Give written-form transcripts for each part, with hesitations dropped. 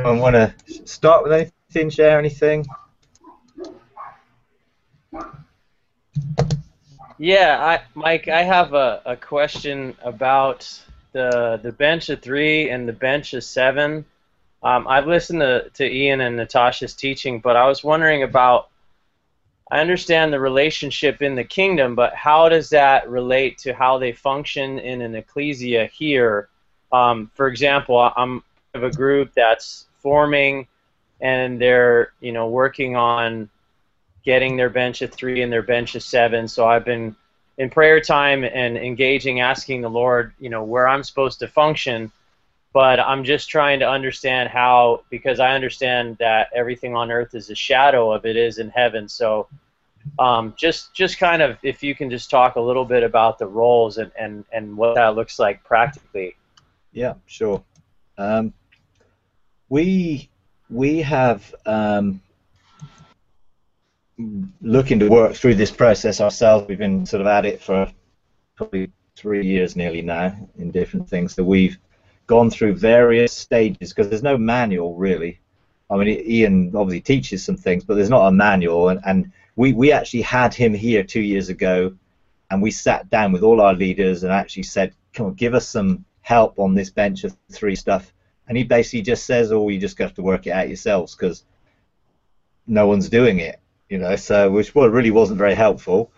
Anyone want to start with anything, share anything? Yeah, Mike, I have a question about the bench of three and the bench of seven. I've listened to Ian and Natasha's teaching, but I was wondering about, I understand the relationship in the kingdom, but how does that relate to how they function in an ecclesia here? For example, I'm of a group that's forming, and they're working on getting their bench of three and their bench of seven. So I've been in prayer time and engaging, asking the Lord, where I'm supposed to function. But I'm just trying to understand how, because I understand that everything on earth is a shadow of it is in heaven. So just kind of, if you can just talk a little bit about the roles and what that looks like practically. Yeah, sure. We have looking to work through this process ourselves. We've been sort of at it for probably 3 years nearly now in different things. So we've gone through various stages because there's no manual really. I mean, Ian obviously teaches some things, but there's not a manual. And we actually had him here 2 years ago, and we sat down with all our leaders and actually said, come on, give us some help on this bench of three stuff. And he basically just says, oh, you just have to work it out yourselves because no one's doing it. So which really wasn't very helpful.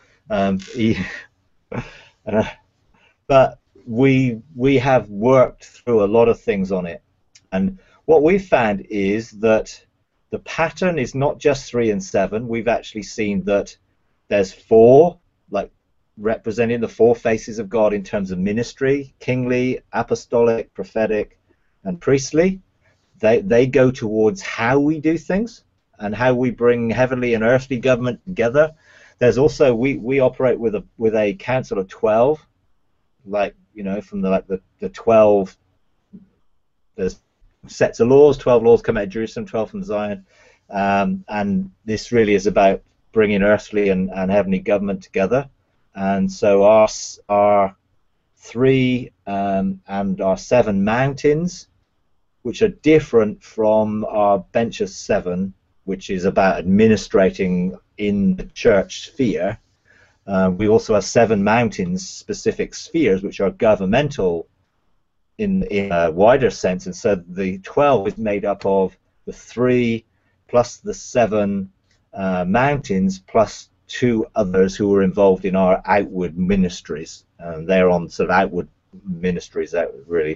But we have worked through a lot of things on it, and what we've found is that the pattern is not just 3 and 7. We've actually seen that there's 4, like representing the 4 faces of God in terms of ministry: kingly, apostolic, prophetic, and priestly. They go towards how we do things and how we bring heavenly and earthly government together. There's also we operate with a council of 12, like from the 12. There's sets of laws. 12 laws come out of Jerusalem, 12 from Zion, and this really is about bringing earthly and heavenly government together. And so our 3 and our 7 mountains, which are different from our bench of 7, which is about administrating in the church sphere. We also have 7 mountains, specific spheres, which are governmental in a wider sense. And so the 12 is made up of the 3 plus the 7 mountains plus 2 others who are involved in our outward ministries. They're on sort of outward ministries, really.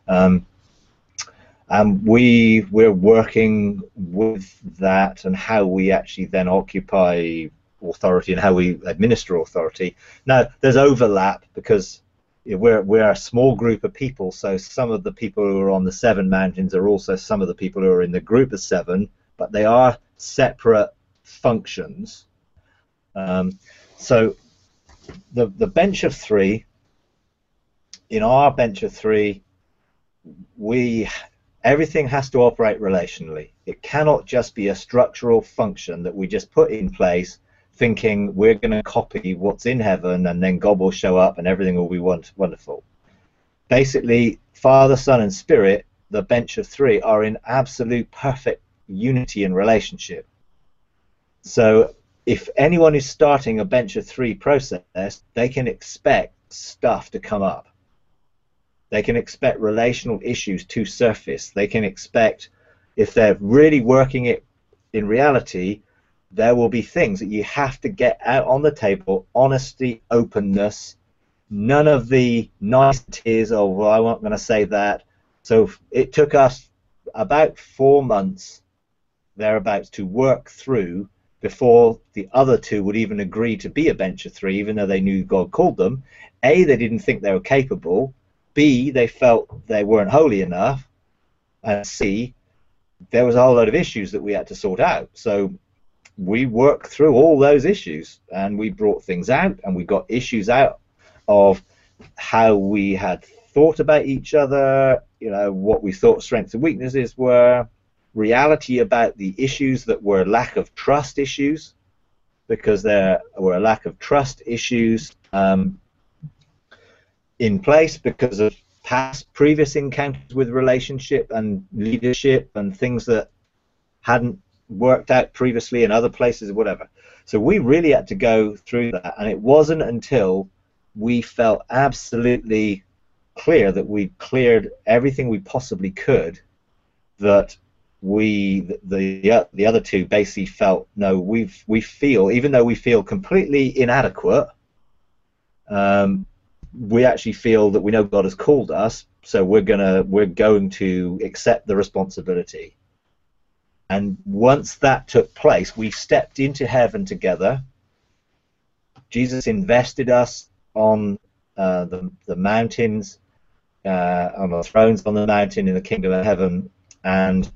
And we're working with that and how we actually then occupy authority and how we administer authority. Now, there's overlap because we're a small group of people, so some of the people who are on the 7 mountains are also some of the people who are in the group of 7, but they are separate functions. So the bench of 3, in our bench of 3, everything has to operate relationally. It cannot just be a structural function that we just put in place thinking we're going to copy what's in heaven and then God will show up and everything will be wonderful. Basically, Father, Son, and Spirit, the bench of 3, are in absolute perfect unity and relationship. So if anyone is starting a bench of 3 process, they can expect stuff to come up. They can expect relational issues to surface. They can expect, if they're really working it in reality, there will be things that you have to get out on the table: honesty, openness, none of the niceties of, well, I'm not going to say that. So it took us about 4 months, thereabouts, to work through before the other 2 would even agree to be a bench of 3, even though they knew God called them. A, they didn't think they were capable. B, they felt they weren't holy enough. And C, there was a whole load of issues that we had to sort out. So we worked through all those issues, and we brought things out, and we got issues out of how we had thought about each other, what we thought strengths and weaknesses were, reality about the issues that were lack of trust issues, because there were a lack of trust issues in place because of previous encounters with relationship and leadership and things that hadn't worked out previously in other places or whatever. So we really had to go through that, and it wasn't until we felt absolutely clear that we cleared everything we possibly could that the other two basically felt, no, we feel, even though we feel completely inadequate, we actually feel that we know God has called us, so we're going to accept the responsibility. And once that took place, we stepped into heaven together. Jesus invested us on the mountains, on the thrones on the mountain in the kingdom of heaven, and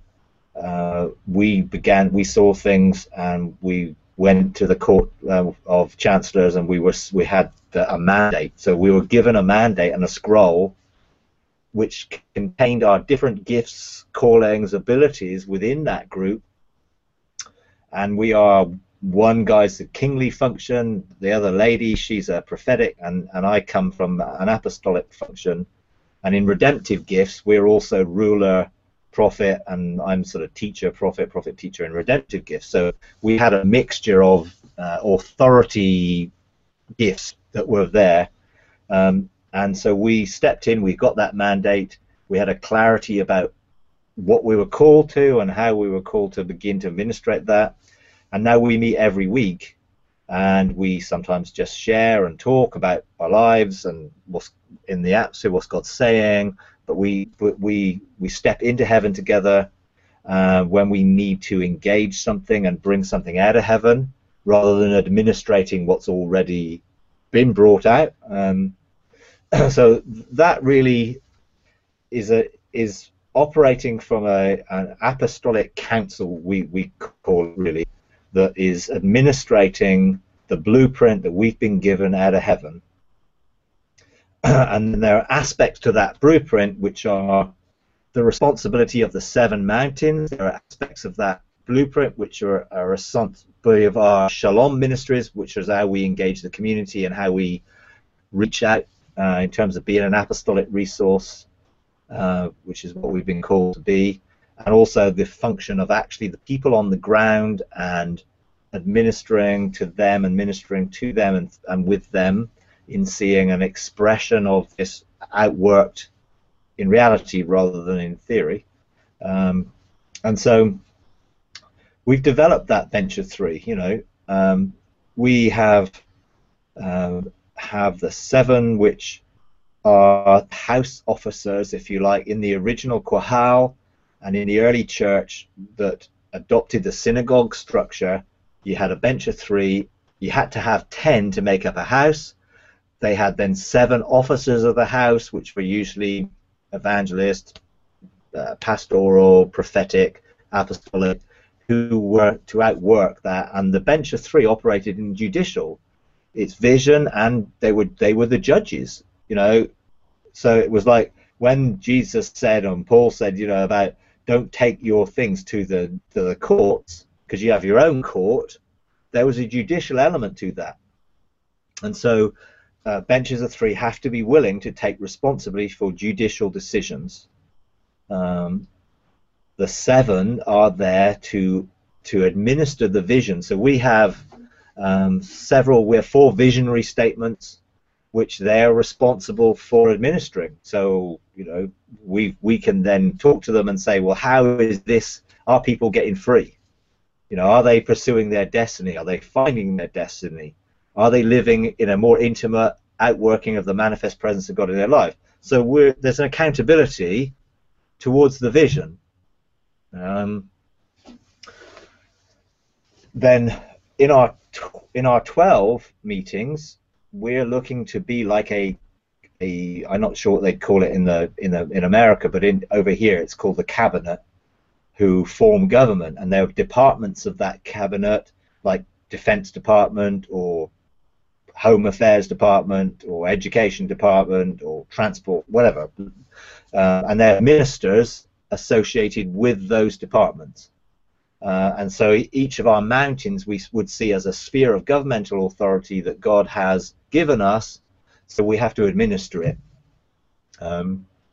we saw things, and we went to the court of chancellors, and we had a mandate. So we were given a mandate and a scroll which contained our different gifts, callings, abilities within that group. And we are, one guy's a kingly function, the other lady, she's a prophetic, and I come from an apostolic function. And in redemptive gifts, we're also ruler, prophet, and I'm sort of teacher, prophet, teacher, and redemptive gifts. So we had a mixture of authority gifts that were there. And so we stepped in, we got that mandate, we had a clarity about what we were called to and how we were called to begin to administrate that. And now we meet every week, and we sometimes just share and talk about our lives and what's in the atmosphere, what's God saying, but we step into heaven together when we need to engage something and bring something out of heaven, rather than administrating what's already been brought out. So that really is operating from an apostolic council, we call it, really, that is administrating the blueprint that we've been given out of heaven. And there are aspects to that blueprint which are the responsibility of the 7 mountains. There are aspects of that blueprint which are a responsibility of our Shalom ministries, which is how we engage the community and how we reach out in terms of being an apostolic resource, which is what we've been called to be, and also the function of actually the people on the ground and administering to them and ministering to them and with them in seeing an expression of this outworked in reality rather than in theory. And so we've developed that Venture 3. We have the 7 which are house officers, if you like, in the original Qahal and in the early church that adopted the synagogue structure. You had a bench of 3. You had to have 10 to make up a house. They had then 7 officers of the house, which were usually evangelist, pastoral, prophetic, apostolic, who were to outwork that. And the bench of 3 operated in judicial. It's vision, and they were the judges. So it was like when Jesus said, and Paul said, about don't take your things to the courts because you have your own court. There was a judicial element to that, and so benches of 3 have to be willing to take responsibility for judicial decisions. The 7 are there to administer the vision. So we have we have 4 visionary statements which they're responsible for administering. So we can then talk to them and say, well, how is this? Are people getting free? Are they pursuing their destiny? Are they finding their destiny? Are they living in a more intimate outworking of the manifest presence of God in their life? So there's an accountability towards the vision. Then in our 12 meetings, we're looking to be like I'm not sure what they'd call it in America, but over here it's called the cabinet, who form government, and there are departments of that cabinet, like Defense Department or Home Affairs Department or Education Department or Transport, whatever, and there are ministers associated with those departments. And so each of our mountains we would see as a sphere of governmental authority that God has given us, so we have to administer it.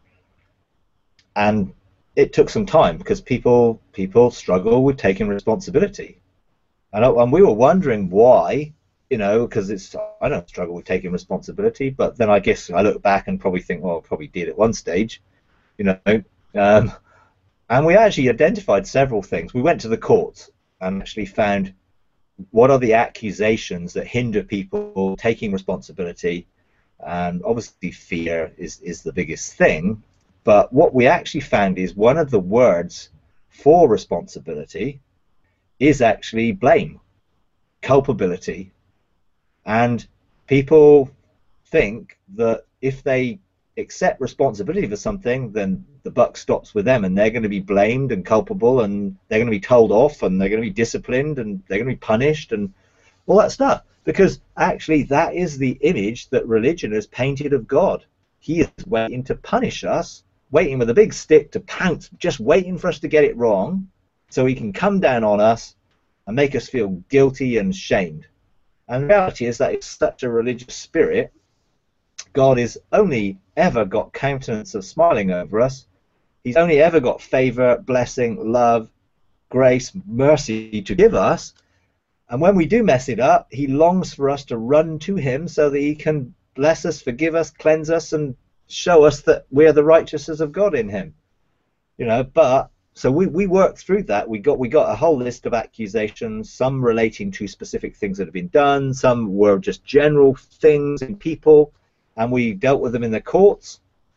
And it took some time because people struggle with taking responsibility. And we were wondering why, because I don't struggle with taking responsibility, but then I guess I look back and probably think, well, I probably did at one stage, you know. Um, and we actually identified several things. We went to the courts and actually found what are the accusations that hinder people taking responsibility. And obviously fear is the biggest thing. But what we actually found is one of the words for responsibility is actually blame, culpability. And people think that if they accept responsibility for something, then the buck stops with them and they're going to be blamed and culpable and they're going to be told off and they're going to be disciplined and they're going to be punished and all that stuff. Because actually that is the image that religion has painted of God. He is waiting to punish us, waiting with a big stick to pounce, just waiting for us to get it wrong so he can come down on us and make us feel guilty and shamed. And the reality is that it's such a religious spirit. God has only ever got countenance of smiling over us. He's only ever got favor, blessing, love, grace, mercy to give us. And when we do mess it up, he longs for us to run to him so that he can bless us, forgive us, cleanse us, and show us that we are the righteousness of God in him. But so we worked through that. We got a whole list of accusations, some relating to specific things that have been done, some were just general things in people, and we dealt with them in the courts,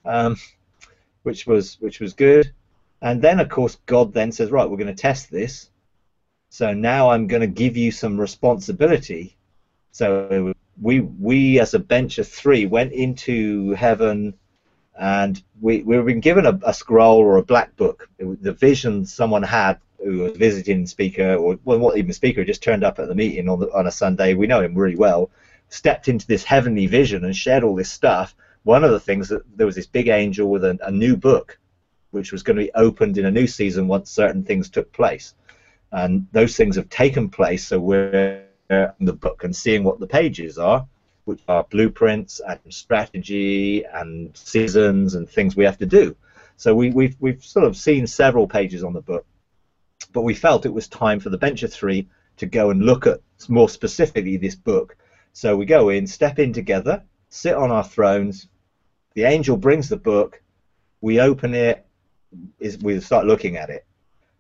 which was good. And then of course God then says, right, we're going to test this. So now I'm going to give you some responsibility. So we as a bench of three went into heaven, and we were been given a scroll or a black book. The vision someone had who was a visiting speaker, or well, not even a speaker, just turned up at the meeting on a Sunday. We know him really well. Stepped into this heavenly vision and shared all this stuff. One of the things that there was this big angel with a new book, which was going to be opened in a new season once certain things took place. And those things have taken place, so we're in the book and seeing what the pages are, which are blueprints and strategy and seasons and things we have to do. So we've sort of seen several pages on the book, but we felt it was time for the bench of three to go and look at more specifically this book. So we go in, step in together, sit on our thrones, the angel brings the book, we open it, we start looking at it.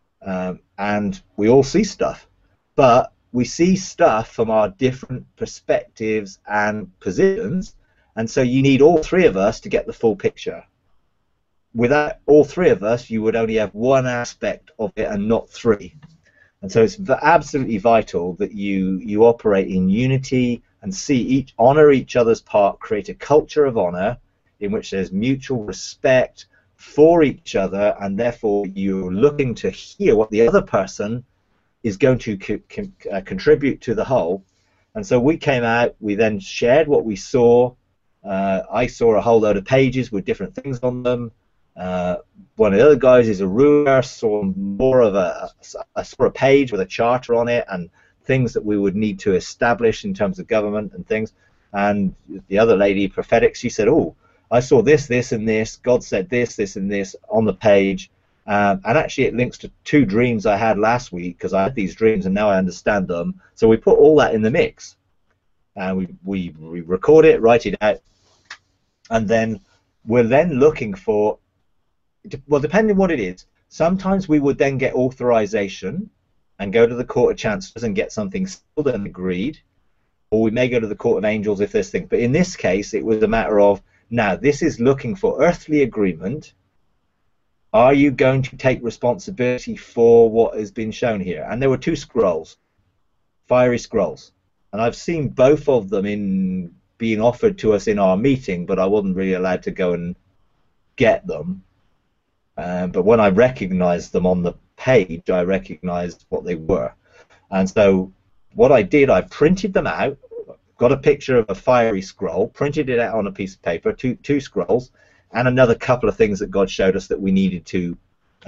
And we all see stuff, but we see stuff from our different perspectives and positions, and so you need all three of us to get the full picture. Without all three of us, you would only have one aspect of it and not three. And so it's absolutely vital that you operate in unity and honor each other's part, create a culture of honor in which there's mutual respect for each other, and therefore you're looking to hear what the other person is going to contribute to the whole. And so we came out, we then shared what we saw. I saw a whole load of pages with different things on them. One of the other guys is a ruler, saw more of a page with a charter on it and things that we would need to establish in terms of government and things. And the other lady, prophetic, she said, oh, I saw this, this, and this. God said this, this, and this on the page. And actually it links to 2 dreams I had last week, because I had these dreams and now I understand them. So we put all that in the mix. And we record it, write it out. And then we're then looking for, well, depending on what it is, sometimes we would then get authorization and go to the Court of Chancellors and get something sealed and agreed. Or we may go to the Court of Angels if there's things. But in this case, it was a matter of, now, this is looking for earthly agreement. Are you going to take responsibility for what has been shown here? And there were 2 scrolls, fiery scrolls. And I've seen both of them being offered to us in our meeting, but I wasn't really allowed to go and get them. But when I recognized them on the page, I recognized what they were. And so what I did, I printed them out, got a picture of a fiery scroll, printed it out on a piece of paper, two scrolls, and another couple of things that God showed us that we needed to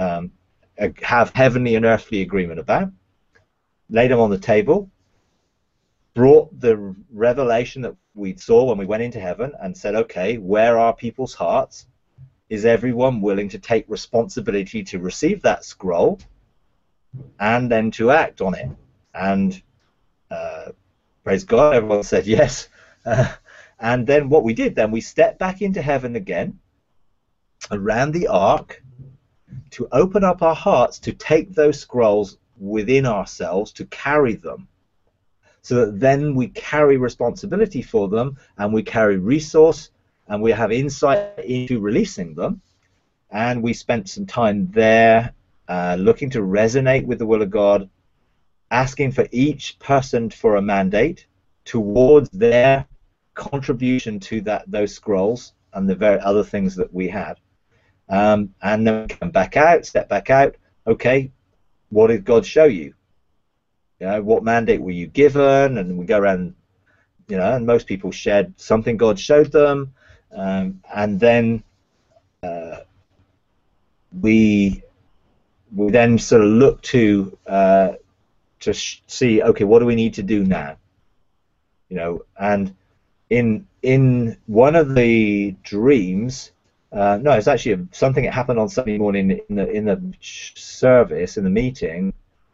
have heavenly and earthly agreement about. Laid them on the table, brought the revelation that we saw when we went into heaven and said, okay, where are people's hearts? is everyone willing to take responsibility to receive that scroll and then to act on it? And praise God, everyone said yes. And then what we did, then we stepped back into heaven again around the ark to open up our hearts to take those scrolls within ourselves, to carry them, so that then we carry responsibility for them, and we carry resource, and we have insight into releasing them. And we spent some time there looking to resonate with the will of God, asking for each person for a mandate towards their contribution to those scrolls and the very other things that we had. And then we come back out, step back out. Okay, what did God show you? What mandate were you given? And we go around, and most people shared something God showed them. And then we then sort of look to see, okay, what do we need to do now? And in one of the dreams, no, it's actually something that happened on Sunday morning in the service, in the meeting.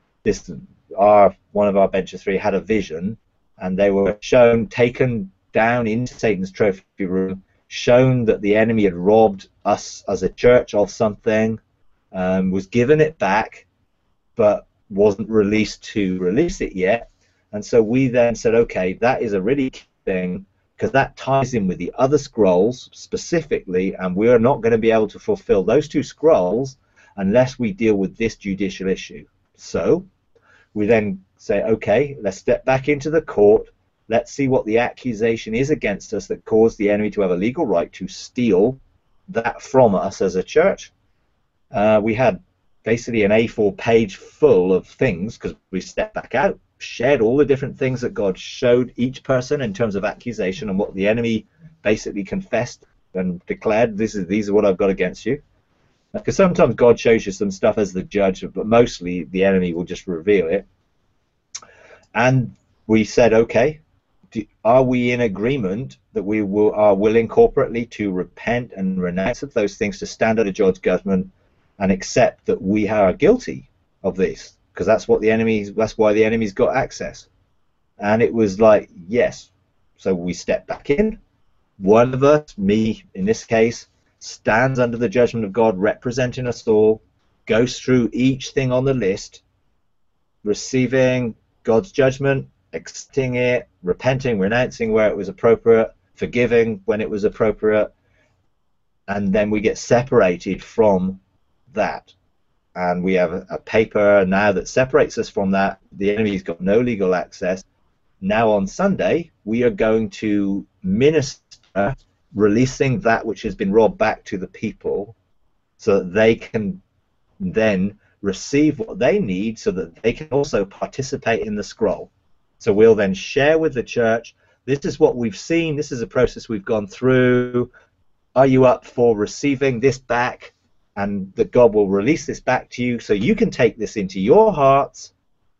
One of our bench of three had a vision, and they were taken down into Satan's trophy room, shown that the enemy had robbed us as a church of something, was given it back, but wasn't released to release it yet. And so we then said, okay, that is a really key thing, because that ties in with the other scrolls specifically, and we are not going to be able to fulfill those two scrolls unless we deal with this judicial issue. So we then say, okay, let's step back into the court. Let's see what the accusation is against us that caused the enemy to have a legal right to steal that from us as a church. We had basically an A4 page full of things, because we stepped back out, shared all the different things that God showed each person in terms of accusation, and what the enemy basically confessed and declared, these are what I've got against you. Because sometimes God shows you some stuff as the judge, but mostly the enemy will just reveal it. And we said, okay, are we in agreement that we are willing corporately to repent and renounce of those things, to stand under God's judgment and accept that we are guilty of this? Because that's why the enemy's got access. And it was like, yes. So we step back in. One of us, me in this case, stands under the judgment of God, representing us all, goes through each thing on the list, receiving God's judgment, accepting it, repenting, renouncing where it was appropriate, forgiving when it was appropriate, and then we get separated from that. And we have a paper now that separates us from that. The enemy's got no legal access. Now on Sunday, we are going to minister, releasing that which has been robbed back to the people, so that they can then receive what they need, so that they can also participate in the scroll. So we'll then share with the church, this is what we've seen, this is a process we've gone through. Are you up for receiving this back? And that God will release this back to you, so you can take this into your hearts,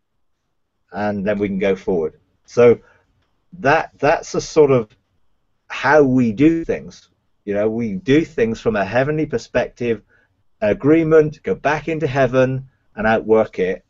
and then we can go forward. So that's a sort of how we do things. We do things from a heavenly perspective, agreement, go back into heaven and outwork it.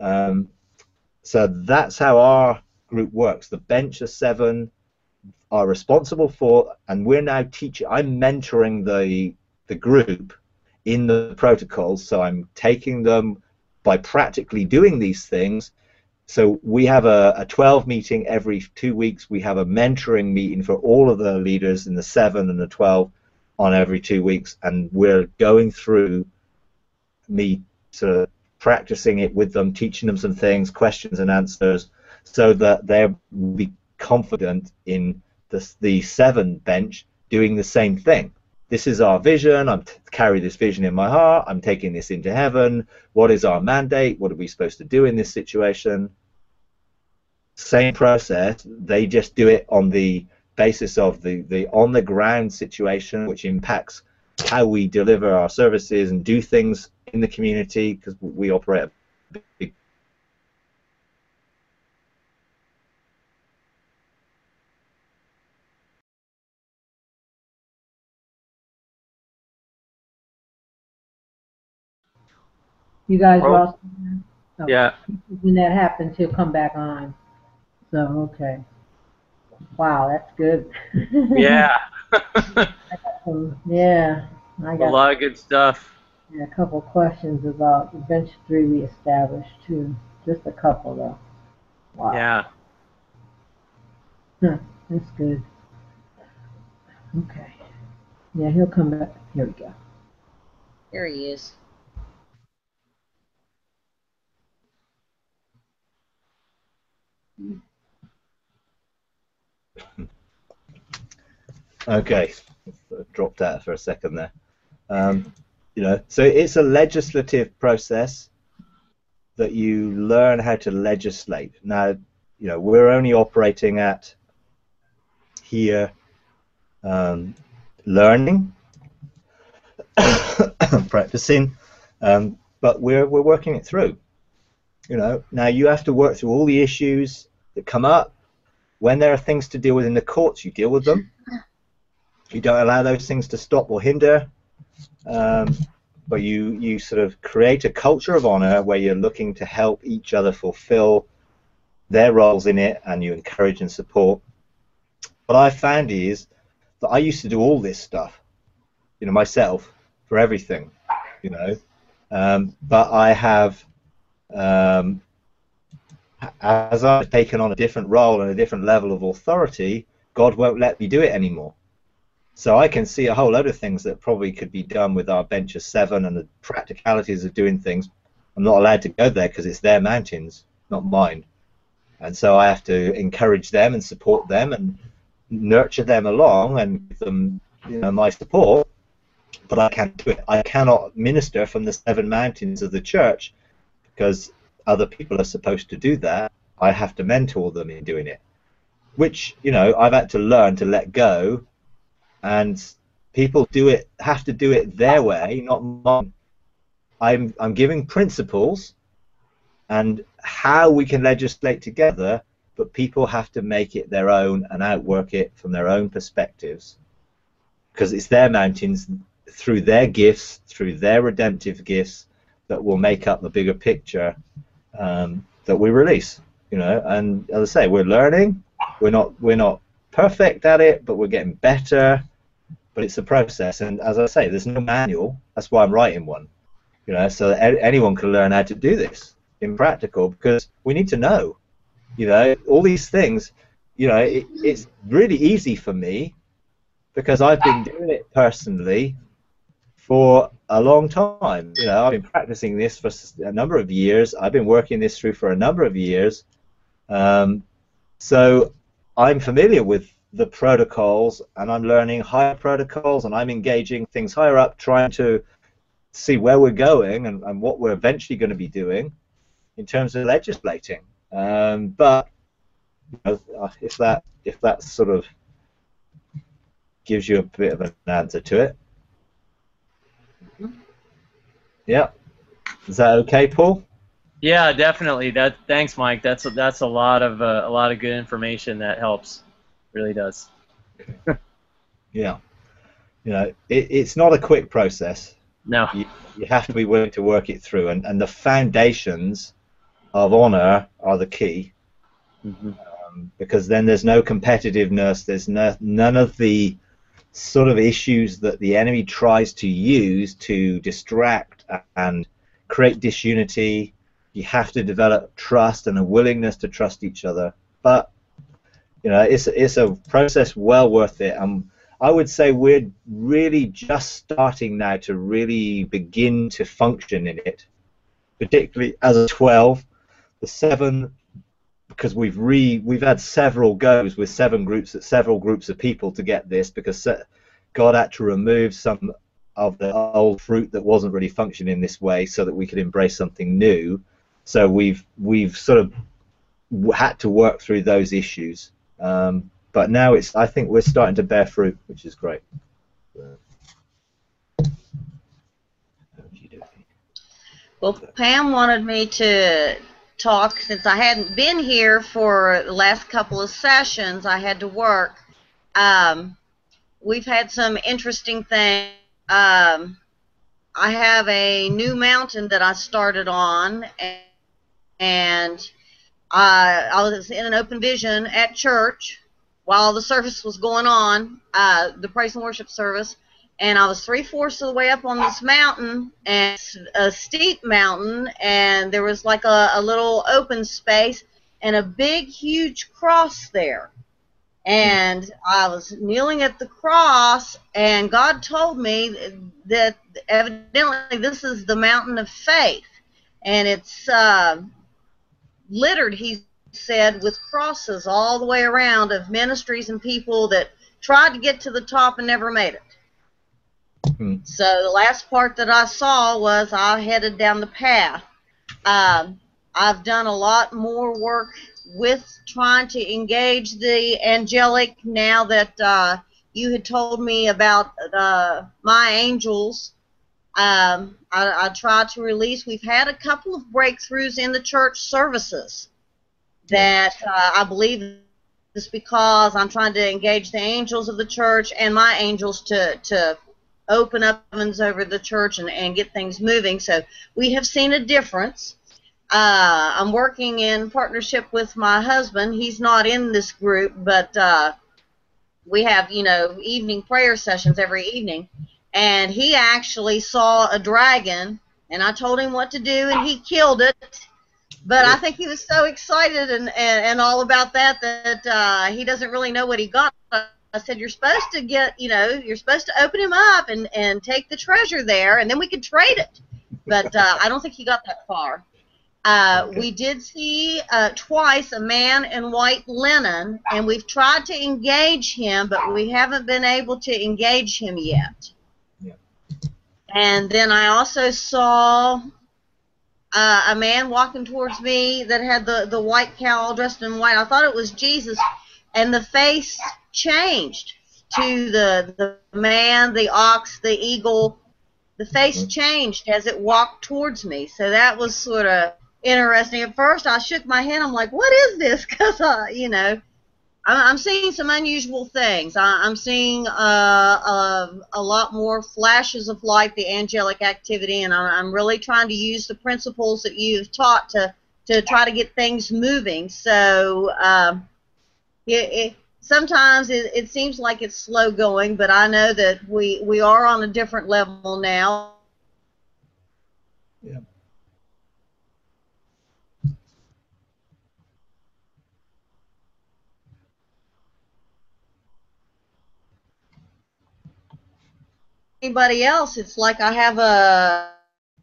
So that's how our group works. The bench of 7 are responsible for, and we're now teaching. I'm mentoring the group in the protocols, so I'm taking them by practically doing these things. So we have a 12 meeting every 2 weeks. We have a mentoring meeting for all of the leaders in the 7 and the 12 on every 2 weeks, and we're going through me sort of practicing it with them, teaching them some things, questions and answers, so that they'll be confident in the 7 bench doing the same thing. This is our vision. I'm carry this vision in my heart. I'm taking this into heaven. What is our mandate? What are we supposed to do in this situation? Same process. They just do it on the basis of the on the ground situation, which impacts how we deliver our services and do things in the community, because we operate a big You guys are Oh, all. Oh, yeah. when that happens, he'll come back on. So okay. Wow, that's good. Yeah. Yeah, I A got lot of good stuff. a couple questions about the bench three we established too. Just a couple though. Wow, Yeah. huh, that's good. Okay. Yeah, he'll come back. Here we go. Here he is. Okay, dropped out for a second there. So it's a legislative process that you learn how to legislate. Now, we're only operating at here, learning, practicing, but we're working it through. Now you have to work through all the issues that come up. When there are things to deal with in the courts, you deal with them. You don't allow those things to stop or hinder. But you sort of create a culture of honor where you're looking to help each other fulfill their roles in it, and you encourage and support. What I found is that I used to do all this stuff, myself, for everything, but I have, as I've taken on a different role and a different level of authority, God won't let me do it anymore. So I can see a whole load of things that probably could be done with our bench of 7 and the practicalities of doing things. I'm not allowed to go there because it's their mountains, not mine. And so I have to encourage them and support them and nurture them along and give them, my support. But I can't do it. I cannot minister from the 7 mountains of the church because other people are supposed to do that. I have to mentor them in doing it, which, I've had to learn to let go. And people have to do it their way, not mine. I'm giving principles and how we can legislate together, but people have to make it their own and outwork it from their own perspectives, because it's their mountains, through their gifts, through their redemptive gifts, that will make up the bigger picture that we release. And as I say, we're learning. We're not perfect at it, but we're getting better. But it's a process, and as I say, there's no manual. That's why I'm writing one, so that anyone can learn how to do this in practical, because we need to know, all these things. It's really easy for me because I've been doing it personally for a long time. I've been practicing this for a number of years. I've been working this through for a number of years, so I'm familiar with the protocols, and I'm learning higher protocols, and I'm engaging things higher up, trying to see where we're going and what we're eventually going to be doing in terms of legislating. But if that sort of gives you a bit of an answer to it. Yeah. Is that okay, Paul? Yeah, definitely. Thanks, Mike. That's a lot of good information that helps. Really does. Yeah. It's not a quick process. No. You have to be willing to work it through, and the foundations of honor are the key. Mm-hmm. Because then there's no competitiveness, there's none of the sort of issues that the enemy tries to use to distract and create disunity. You have to develop trust and a willingness to trust each other. But it's a process well worth it. I would say we're really just starting now to really begin to function in it, particularly as a 12. The 7, because we've had several goes with several groups of people to get this, because God had to remove some of the old fruit that wasn't really functioning this way so that we could embrace something new. So we've sort of had to work through those issues. But now I think we're starting to bear fruit, which is great. Well, Pam wanted me to talk, since I hadn't been here for the last couple of sessions. I had to work. We've had some interesting things. I have a new mountain that I started on, and I was in an open vision at church while the service was going on, the praise and worship service, and I was 3/4 of the way up on this mountain, and it's a steep mountain, and there was like a little open space and a big, huge cross there. And I was kneeling at the cross, and God told me that evidently this is the mountain of faith, and it's littered, he said, with crosses all the way around of ministries and people that tried to get to the top and never made it. So the last part that I saw was I headed down the path. I've done a lot more work with trying to engage the angelic now that you had told me about my angels. I try to release. We've had a couple of breakthroughs in the church services that I believe is because I'm trying to engage the angels of the church and my angels to open up heavens over the church and get things moving. So we have seen a difference. I'm working in partnership with my husband. He's not in this group, but we have, evening prayer sessions every evening. And he actually saw a dragon, and I told him what to do, and he killed it. But I think he was so excited and all about that he doesn't really know what he got. I said, you're supposed to you're supposed to open him up and take the treasure there, and then we could trade it. But I don't think he got that far. We did see twice a man in white linen, and we've tried to engage him, but we haven't been able to engage him yet. Yeah. And then I also saw a man walking towards me that had the white cow all dressed in white. I thought it was Jesus, and the face changed to the man, the ox, the eagle. The face changed as it walked towards me. So that was sort of interesting. At first, I shook my head. I'm like, what is this? Because, I'm seeing some unusual things. I'm seeing a lot more flashes of light, the angelic activity, and I'm really trying to use the principles that you've taught to try to get things moving. So sometimes it seems like it's slow going, but I know that we are on a different level now. Yeah. Anybody else, it's like I have a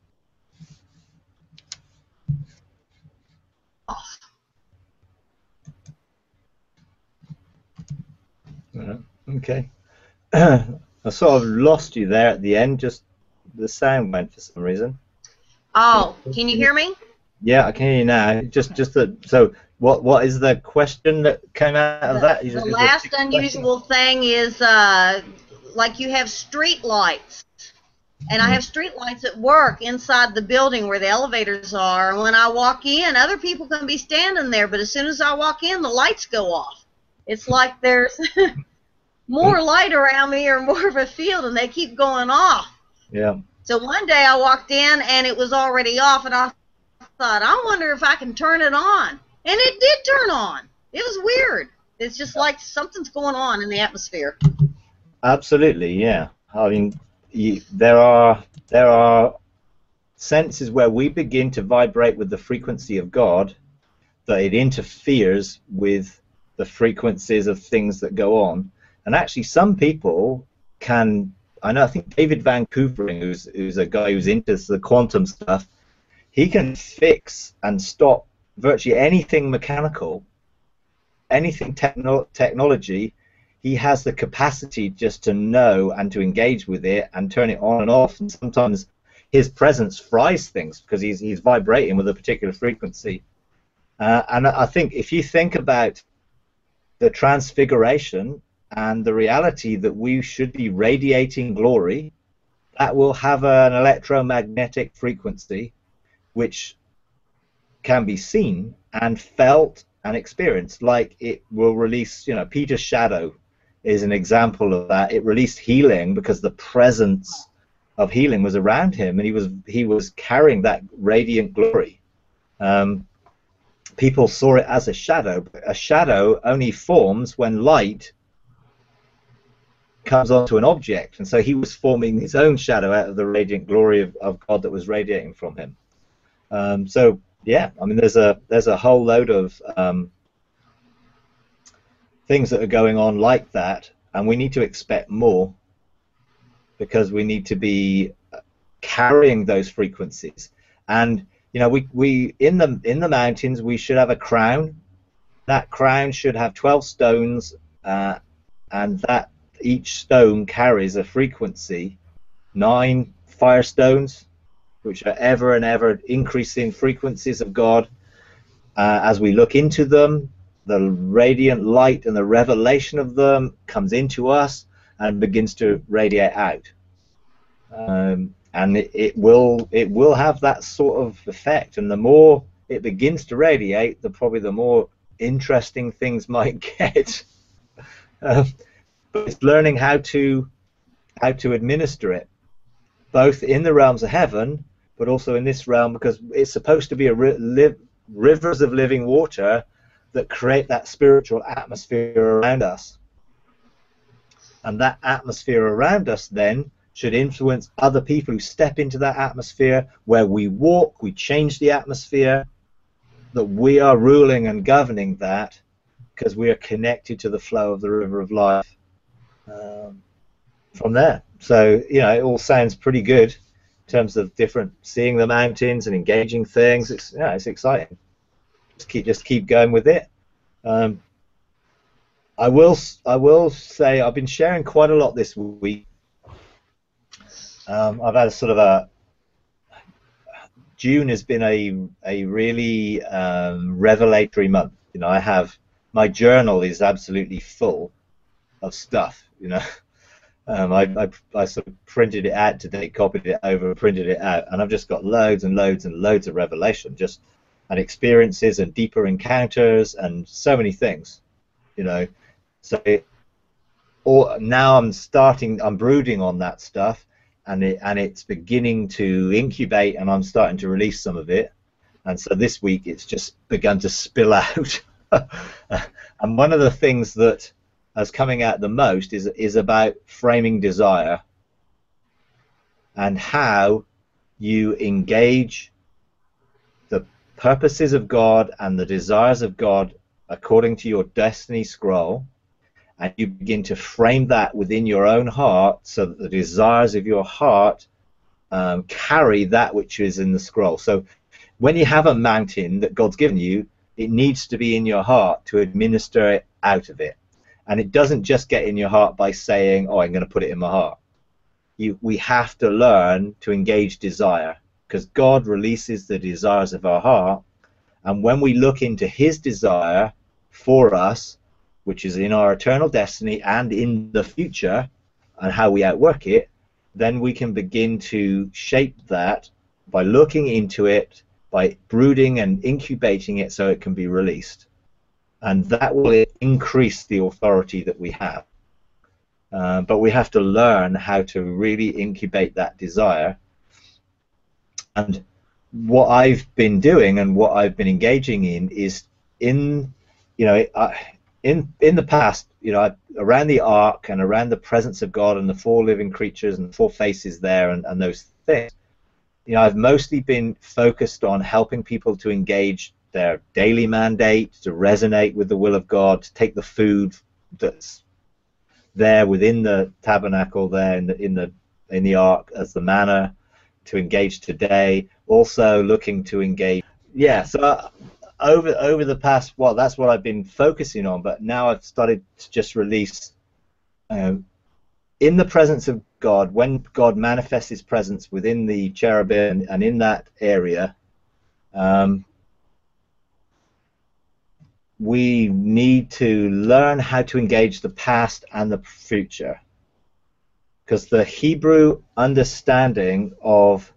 okay. I sort of lost you there at the end. Just the sound went for some reason. Oh, can you hear me? Yeah, I can hear you now. So what is the question that came out of that? The last unusual thing is like you have street lights, and I have street lights at work inside the building where the elevators are, and when I walk in, other people can be standing there, but as soon as I walk in, the lights go off. It's like there's more light around me or more of a field, and they keep going off. Yeah. So one day I walked in, and it was already off, and I thought, I wonder if I can turn it on. And it did turn on. It was weird. It's just like something's going on in the atmosphere. Absolutely, yeah. I mean, there are senses where we begin to vibrate with the frequency of God, that it interferes with the frequencies of things that go on. And actually, some people can. I think David Van Koevering, who's a guy who's into the quantum stuff, he can fix and stop virtually anything mechanical, anything technology. He has the capacity just to know and to engage with it and turn it on and off. And sometimes his presence fries things because he's vibrating with a particular frequency. And I think if you think about the transfiguration and the reality that we should be radiating glory, that will have an electromagnetic frequency which can be seen and felt and experienced, like it will release, Peter's shadow is an example of that. It released healing because the presence healing was around him, and he was carrying that radiant glory. People saw it as a shadow, but a shadow only forms when light comes onto an object, and so he was forming his own shadow out of the radiant glory of God that was radiating from him. So yeah, I mean, there's a whole load of things that are going on like that, and we need to expect more, because we need to be carrying those frequencies. And you know, we in the mountains, we should have a crown. That crown should have 12 stones, and that each stone carries a frequency, 9 fire stones, which are ever and ever increasing frequencies of God. As we look into them, the radiant light and the revelation of them comes into us and begins to radiate out. And it will have that sort of effect. And the more it begins to radiate, probably the more interesting things might get. But it's learning how to administer it, both in the realms of heaven, but also in this realm, because it's supposed to be rivers of living water that create that spiritual atmosphere around us. And that atmosphere around us then should influence other people who step into that atmosphere. Where we walk, we change the atmosphere, that we are ruling and governing that, because we are connected to the flow of the river of life from there. So, you know, it all sounds pretty good in terms of seeing the mountains and engaging things. It's exciting. Just keep going with it. I will say I've been sharing quite a lot this week. I've had June has been a really revelatory month. You know, my journal is absolutely full of stuff. You know, I sort of printed it out today, copied it over, printed it out, and I've just got loads and loads and loads of revelation, and experiences and deeper encounters and so many things. You know, so now I'm brooding on that stuff. And it's beginning to incubate, and I'm starting to release some of it. And so this week it's just begun to spill out. And one of the things that is coming out the most is about framing desire, and how you engage the purposes of God and the desires of God according to your destiny scroll. And you begin to frame that within your own heart, so that the desires of your heart carry that which is in the scroll. So when you have a mountain that God's given you, it needs to be in your heart to administer it out of it. And it doesn't just get in your heart by saying, oh, I'm going to put it in my heart. We have to learn to engage desire, because God releases the desires of our heart. And when we look into his desire for us, which is in our eternal destiny and in the future, and how we outwork it, then we can begin to shape that by looking into it, by brooding and incubating it so it can be released. And that will increase the authority that we have. But we have to learn how to really incubate that desire. And what I've been doing and what I've been engaging in is in the past, you know, around the ark and around the presence of God and the 4 living creatures and 4 faces there and those things, you know, I've mostly been focused on helping people to engage their daily mandate, to resonate with the will of God, to take the food that's there within the tabernacle there in the ark as the manna, to engage today. Also looking to engage. Yeah, so over the past, well, that's what I've been focusing on, but now I've started to just release in the presence of God. When God manifests his presence within the cherubim and in that area, we need to learn how to engage the past and the future, because the Hebrew understanding of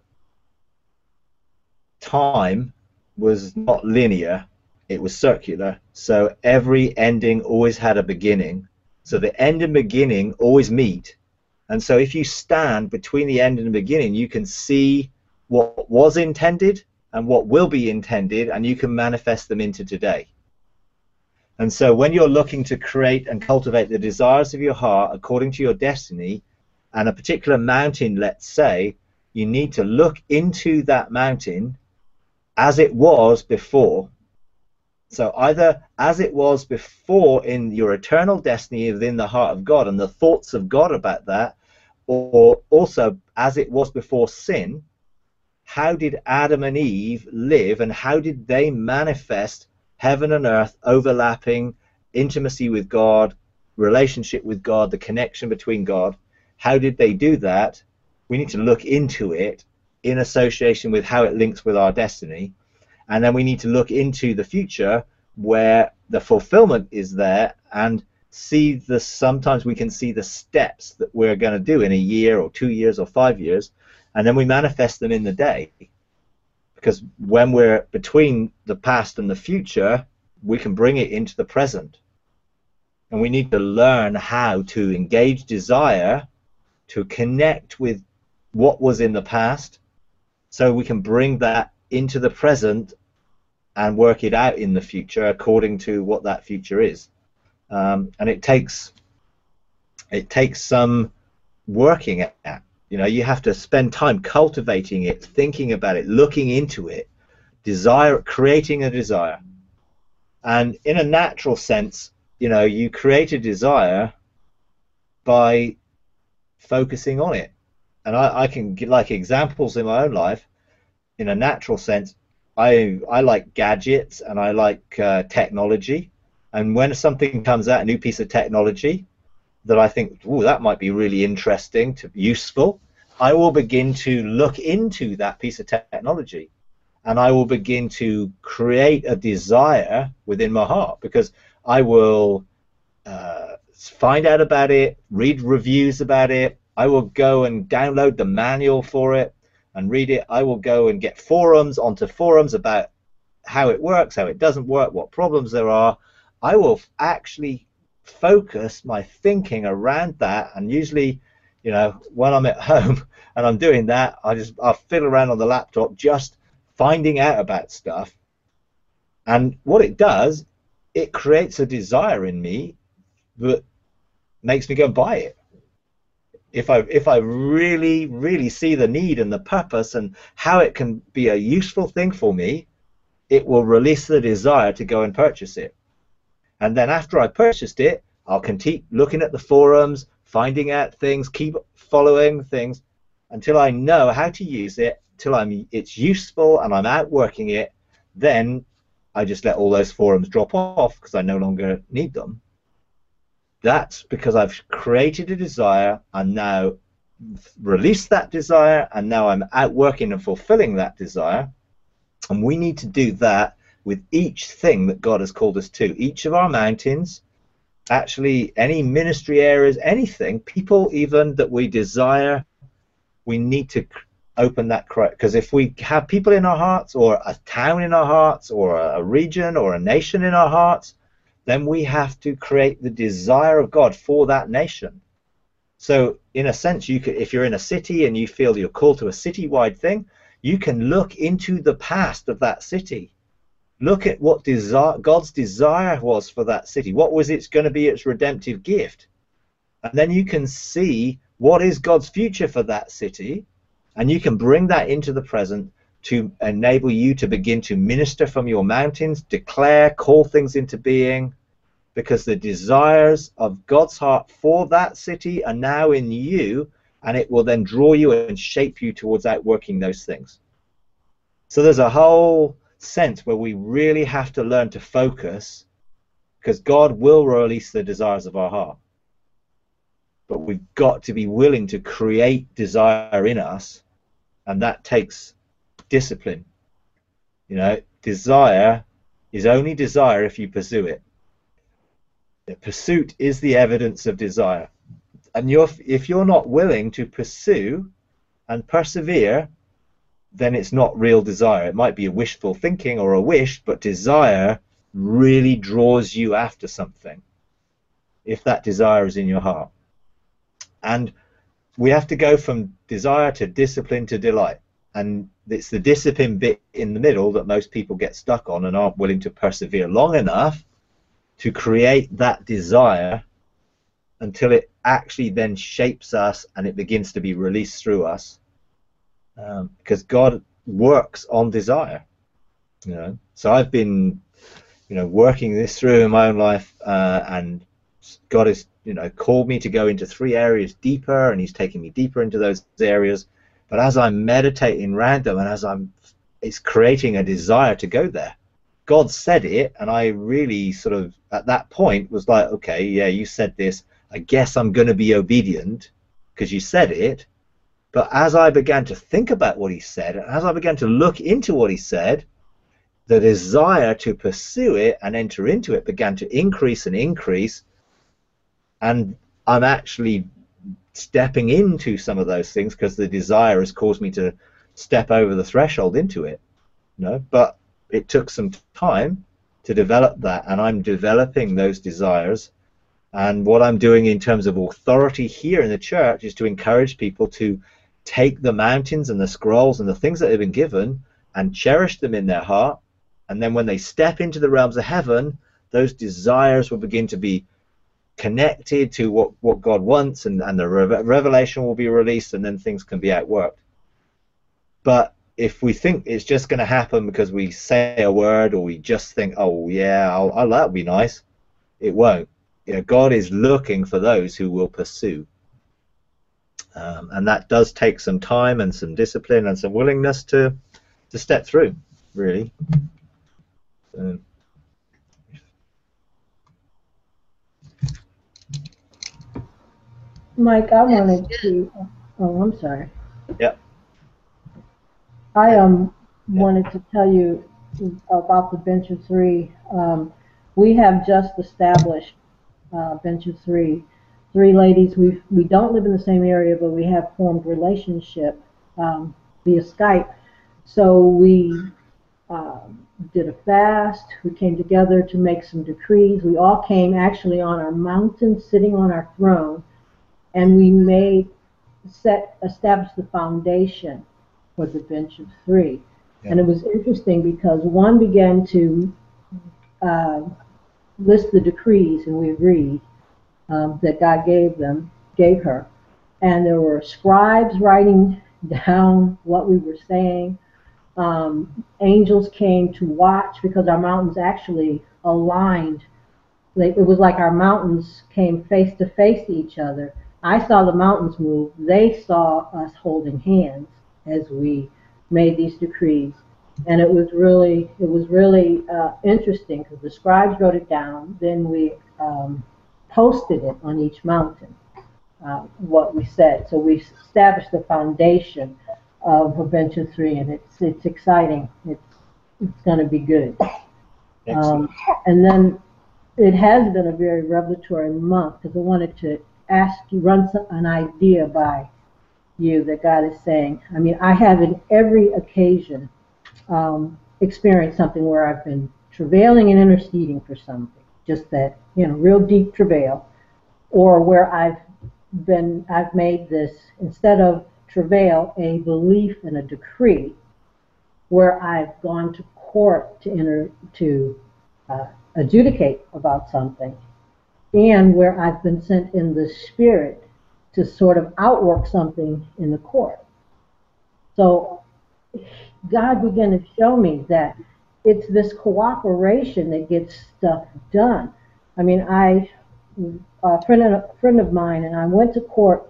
time was not linear, it was circular. So every ending always had a beginning. So the end and beginning always meet, And so if you stand between the end and the beginning, you can see what was intended and what will be intended, and you can manifest them into today. And so when you're looking to create and cultivate the desires of your heart according to your destiny, and a particular mountain, let's say, you need to look into that mountain as it was before. So either as it was before in your eternal destiny within the heart of God and the thoughts of God about that, or also as it was before sin. How did Adam and Eve live, and how did they manifest heaven and earth overlapping, intimacy with God, relationship with God, the connection between God? How did they do that? We need to look into it in association with how it links with our destiny. And then we need to look into the future where the fulfillment is there, and see the, sometimes we can see the steps that we're going to do in a year or 2 years or 5 years, and then we manifest them in the day. Because when we're between the past and the future, we can bring it into the present. And we need to learn how to engage desire to connect with what was in the past, so we can bring that into the present and work it out in the future according to what that future is. And it takes some working at. You know, you have to spend time cultivating it, thinking about it, looking into it, creating a desire. And in a natural sense, you know, you create a desire by focusing on it. And I can give like examples in my own life. In a natural sense, I like gadgets and I like technology. And when something comes out, a new piece of technology that I think, oh, that might be really interesting, useful, I will begin to look into that piece of technology, and I will begin to create a desire within my heart, because I will find out about it, read reviews about it. I will go and download the manual for it and read it. I will go and get onto forums about how it works, how it doesn't work, what problems there are. I will actually focus my thinking around that, and usually, you know, when I'm at home and I'm doing that, I'll fiddle around on the laptop just finding out about stuff. And what it does, it creates a desire in me that makes me go and buy it. If I really, really see the need and the purpose and how it can be a useful thing for me, it will release the desire to go and purchase it. And then after I purchased it, I'll keep looking at the forums, finding out things, keep following things until I know how to use it, till it's useful and I'm out working it. Then I just let all those forums drop off because I no longer need them. That's because I've created a desire and now released that desire, and now I'm out working and fulfilling that desire. And we need to do that with each thing that God has called us to, each of our mountains, actually any ministry areas, anything, people even that we desire. We need to open that, because if we have people in our hearts, or a town in our hearts, or a region or a nation in our hearts, then we have to create the desire of God for that nation. So in a sense, you could, if you're in a city and you feel you're called to a citywide thing, you can look into the past of that city. Look at what God's desire was for that city. What was it's going to be its redemptive gift? And then you can see what is God's future for that city, and you can bring that into the present to enable you to begin to minister from your mountains, declare, call things into being, because the desires of God's heart for that city are now in you, and it will then draw you and shape you towards outworking those things. So there's a whole sense where we really have to learn to focus, because God will release the desires of our heart. But we've got to be willing to create desire in us, and that takes discipline. You know, desire is only desire if you pursue it. The pursuit is the evidence of desire. And if you're not willing to pursue and persevere, then it's not real desire. It might be a wishful thinking or a wish, but desire really draws you after something if that desire is in your heart. And we have to go from desire to discipline to delight. And it's the discipline bit in the middle that most people get stuck on and aren't willing to persevere long enough to create that desire until it actually then shapes us and it begins to be released through us. Because God works on desire. So I've been working this through in my own life, and God has called me to go into 3 areas deeper, and he's taking me deeper into those areas. But as I'm meditating random, and it's creating a desire to go there. God said it, and I really sort of at that point was like, okay, yeah, you said this, I guess I'm going to be obedient because you said it. But as I began to think about what he said, and as I began to look into what he said, the desire to pursue it and enter into it began to increase and increase. And I'm actually stepping into some of those things because the desire has caused me to step over the threshold into it. But it took some time to develop that, and I'm developing those desires. And what I'm doing in terms of authority here in the church is to encourage people to take the mountains and the scrolls and the things that they've been given and cherish them in their heart. And then when they step into the realms of heaven, those desires will begin to be connected to what God wants, and the revelation will be released, and then things can be outworked. But if we think it's just going to happen because we say a word, or we just think, oh yeah, that would be nice, it won't. God is looking for those who will pursue. And that does take some time and some discipline and some willingness to step through, really. Mike, I wanted to. Oh, I'm sorry. Yeah. I wanted to tell you about the Bench of Three. We have just established Bench of Three. 3 ladies. We don't live in the same area, but we have formed relationship via Skype. So we did a fast. We came together to make some decrees. We all came actually on our mountain, sitting on our throne, and we established the foundation for the Bench of Three. Yeah. And it was interesting because one began to list the decrees, and we agreed that God gave her. And there were scribes writing down what we were saying. Angels came to watch because our mountains actually aligned. It was like our mountains came face to face to each other. I saw the mountains move. They saw us holding hands as we made these decrees. And it was really interesting because the scribes wrote it down. Then we posted it on each mountain, what we said. So we established the foundation of a Bench of Three, and it's exciting. It's going to be good. And then it has been a very revelatory month because I wanted to ask you, run an idea by you that God is saying. I mean, I have in every occasion experienced something where I've been travailing and interceding for something, just that, real deep travail, or where I've made this, instead of travail, a belief and a decree, where I've gone to court to adjudicate about something, and where I've been sent in the spirit to sort of outwork something in the court. So God began to show me that it's this cooperation that gets stuff done. I mean, a friend of mine and I went to court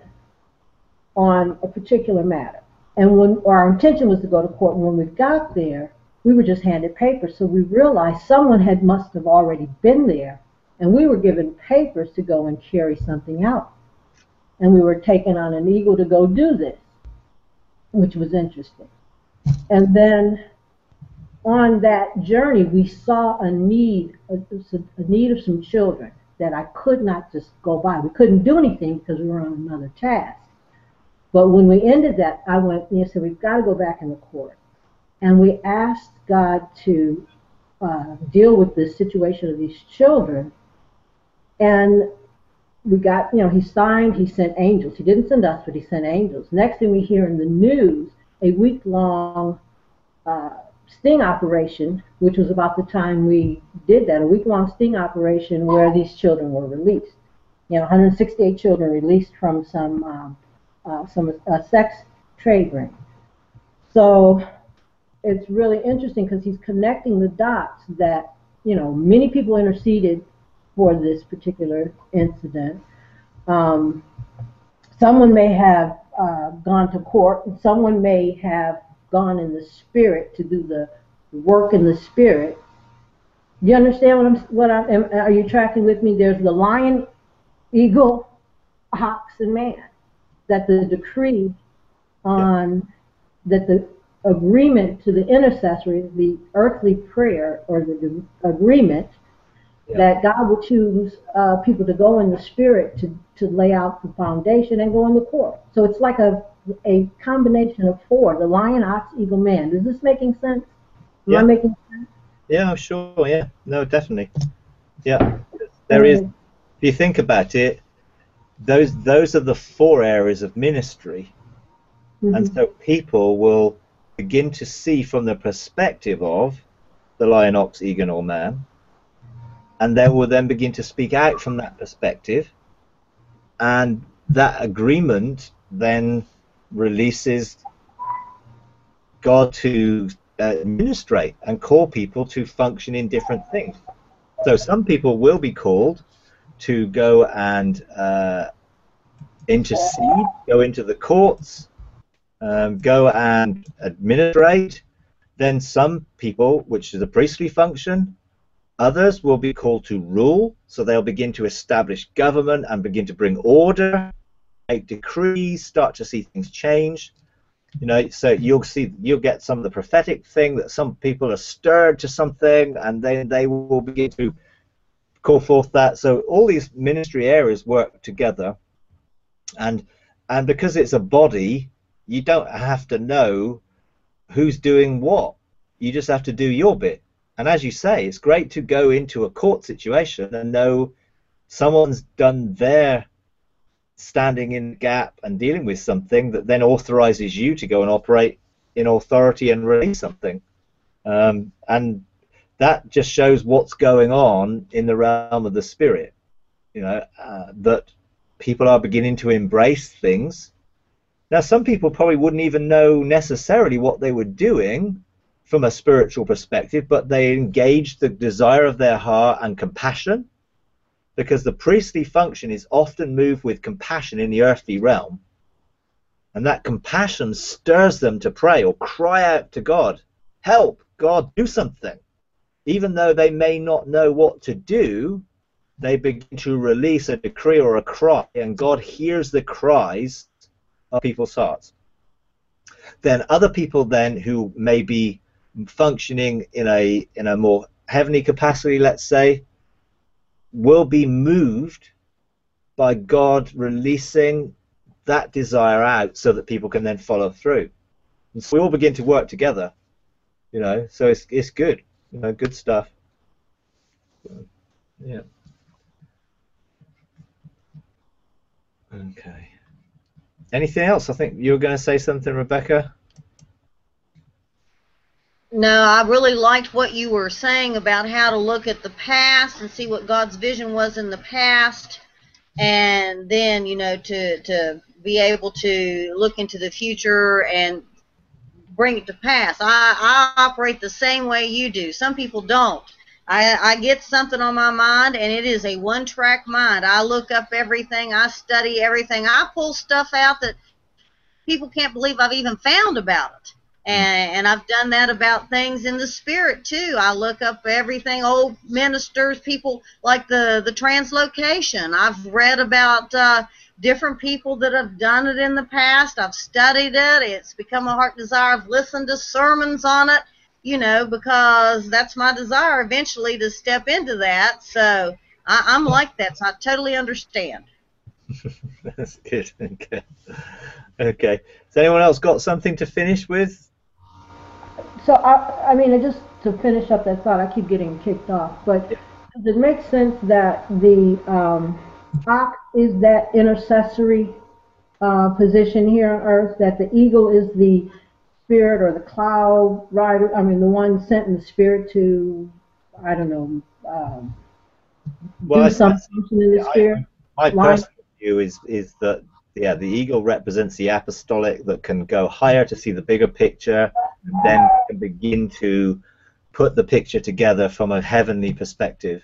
on a particular matter. And when our intention was to go to court, and when we got there, we were just handed papers. So we realized someone must have already been there, and we were given papers to go and carry something out. And we were taken on an eagle to go do this, which was interesting. And then on that journey, we saw a need of some children that I could not just go by. We couldn't do anything because we were on another task. But when we ended that, I went, said, we've got to go back in the court. And we asked God to deal with the situation of these children. And we got, he signed, he sent angels. He didn't send us, but he sent angels. Next thing we hear in the news, a week-long sting operation, which was about the time we did that, a week-long sting operation where these children were released. 168 children released from some sex trade ring. So it's really interesting because he's connecting the dots that, many people interceded for this particular incident. Someone may have gone to court, and someone may have gone in the spirit to do the work in the spirit. Do you understand are you tracking with me? There's the lion, eagle, ox, and man. That the decree on, that the agreement to the intercessory, the earthly prayer, or the agreement that God will choose people to go in the spirit to lay out the foundation and go in the court. So it's like a combination of four: the lion, ox, eagle, man. Is this making sense? Am I making sense? Yeah, sure. Yeah, no, definitely. Yeah, there is. If you think about it, those are the four areas of ministry, and so people will begin to see from the perspective of the lion, ox, eagle, or man, and they will then begin to speak out from that perspective, and that agreement then releases God to administrate and call people to function in different things. So some people will be called to go and intercede, go into the courts, go and administrate. Then some people, which is a priestly function, others will be called to rule, so they'll begin to establish government and begin to bring order, make decrees, start to see things change. So you'll get some of the prophetic thing that some people are stirred to something, and then they will begin to call forth that. So all these ministry areas work together, and because it's a body, you don't have to know who's doing what. You just have to do your bit. And as you say, it's great to go into a court situation and know someone's done their standing in the gap and dealing with something that then authorizes you to go and operate in authority and release something. And that just shows what's going on in the realm of the spirit, that people are beginning to embrace things. Now, some people probably wouldn't even know necessarily what they were doing from a spiritual perspective, but they engaged the desire of their heart and compassion, because the priestly function is often moved with compassion in the earthly realm, and that compassion stirs them to pray or cry out to God, help, God, do something. Even though they may not know what to do, they begin to release a decree or a cry, and God hears the cries of people's hearts. Then other people then who may be functioning in a more heavenly capacity, let's say, will be moved by God releasing that desire out so that people can then follow through. And so we all begin to work together, so it's good, good stuff. Yeah. Okay. Anything else? I think you were going to say something, Rebecca. No, I really liked what you were saying about how to look at the past and see what God's vision was in the past, and then, to be able to look into the future and bring it to pass. I operate the same way you do. Some people don't. I get something on my mind, and it is a one-track mind. I look up everything. I study everything. I pull stuff out that people can't believe I've even found about it. And I've done that about things in the spirit too. I look up everything, old ministers, people like the translocation. I've read about different people that have done it in the past. I've studied it. It's become a heart desire. I've listened to sermons on it, because that's my desire eventually to step into that. So I'm like that, so I totally understand. That's good. Okay. Has anyone else got something to finish with? So, just to finish up that thought, I keep getting kicked off, but does it make sense that the Ak is that intercessory position here on earth, that the eagle is the spirit or the cloud rider, I mean the one sent in the spirit to, I don't know, Well, do some function in the spirit. my Line. personal view is that the eagle represents the apostolic that can go higher to see the bigger picture, and then can begin to put the picture together from a heavenly perspective.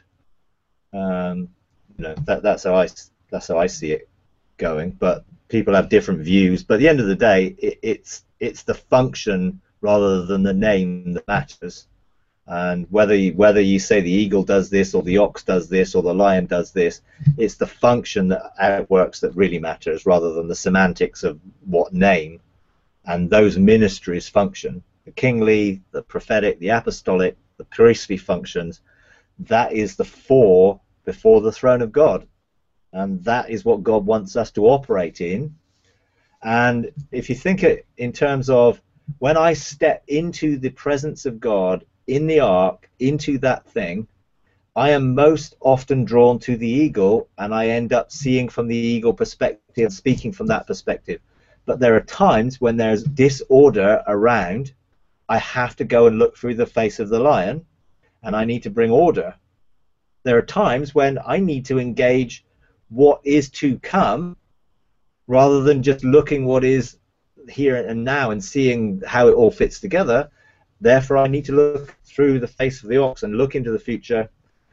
That's how I see it going. But people have different views. But at the end of the day, it's the function rather than the name that matters. And whether you say the eagle does this, or the ox does this, or the lion does this, it's the function that outworks that really matters, rather than the semantics of what name. And those ministries function: the kingly, the prophetic, the apostolic, the priestly functions. That is the four before the throne of God, and that is what God wants us to operate in. And if you think it in terms of when I step into the presence of God in the ark, into that thing, I am most often drawn to the eagle, and I end up seeing from the eagle perspective, speaking from that perspective. But there are times when there's disorder around, I have to go and look through the face of the lion, and I need to bring order. There are times when I need to engage what is to come, rather than just looking what is here and now and seeing how it all fits together. Therefore, I need to look through the face of the ox and look into the future.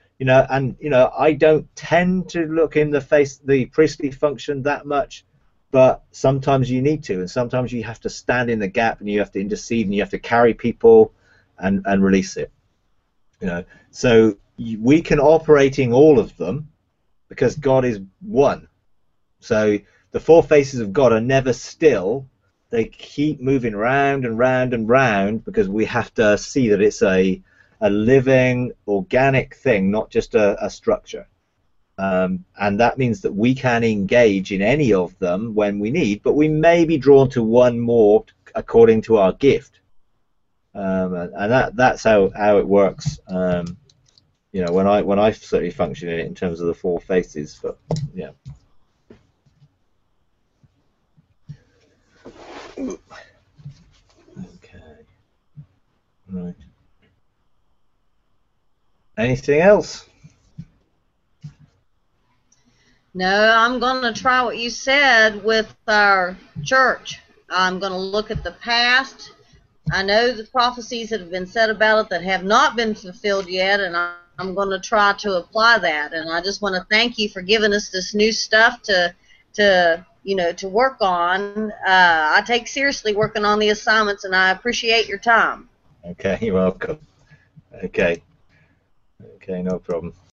I don't tend to look in the face, the priestly function that much, but sometimes you need to, and sometimes you have to stand in the gap, and you have to intercede, and you have to carry people and release it. So we can operate in all of them because God is one. So the four faces of God are never still. They keep moving round and round and round, because we have to see that it's a living, organic thing, not just a structure. And that means that we can engage in any of them when we need, but we may be drawn to one more according to our gift. And that's how it works. When I certainly function in it in terms of the four faces. But yeah. Okay. Right. Anything else? No, I'm going to try what you said with our church. I'm going to look at the past. I know the prophecies that have been said about it that have not been fulfilled yet, and I'm going to try to apply that. And I just want to thank you for giving us this new stuff to work on. I take seriously working on the assignments, and I appreciate your time. Okay, you're welcome. Okay, no problem.